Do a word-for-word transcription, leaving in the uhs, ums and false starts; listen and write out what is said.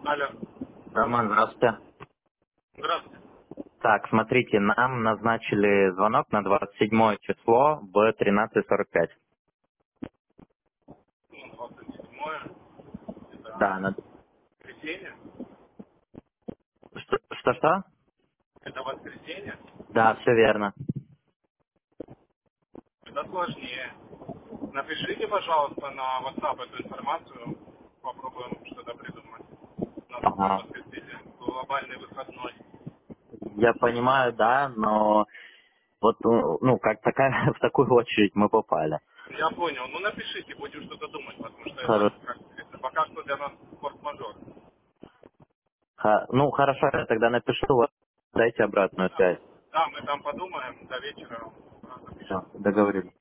Алло. Роман, здравствуйте. Здравствуйте. Так, смотрите, нам назначили звонок на двадцать седьмое число в тринадцать сорок пять. Ну, двадцать седьмое. Это Да, на... воскресенье. Что- Что-что? Это воскресенье. Да, все верно. Это сложнее. Напишите, пожалуйста, на WhatsApp эту информацию. Попробуем что-то придумать. У нас в Ага. воскресенье глобальный выходной. Я понимаю, да, но вот, ну, ну, как такая, в такую очередь мы попали. Я понял. Ну, напишите, будем что-то думать, потому что это, Хоро- как говорится, пока что для нас форс-мажор. ха- Ну, хорошо, я тогда напишу, вот, дайте обратную Да. связь. Да, мы там подумаем до вечера. Сразу Все, напишем. договорились.